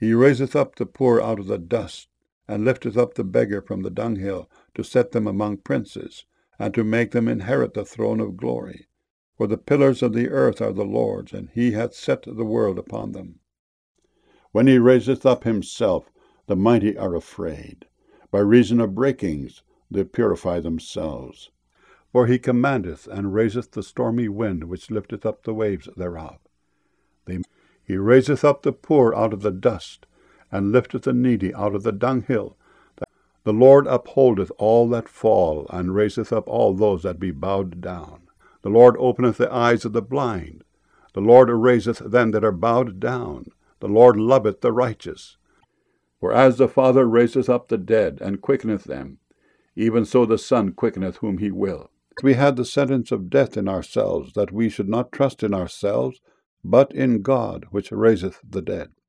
He raiseth up the poor out of the dust, and lifteth up the beggar from the dunghill, to set them among princes, and to make them inherit the throne of glory. For the pillars of the earth are the Lord's, and he hath set the world upon them. When he raiseth up himself, the mighty are afraid. By reason of breakings they purify themselves. For he commandeth and raiseth the stormy wind, which lifteth up the waves thereof. He raiseth up the poor out of the dust, and lifteth the needy out of the dunghill. The Lord upholdeth all that fall, and raiseth up all those that be bowed down. The Lord openeth the eyes of the blind. The Lord raiseth them that are bowed down. The Lord loveth the righteous. For as the Father raiseth up the dead, and quickeneth them, even so the Son quickeneth whom he will. We had the sentence of death in ourselves, that we should not trust in ourselves, but in God, which raiseth the dead.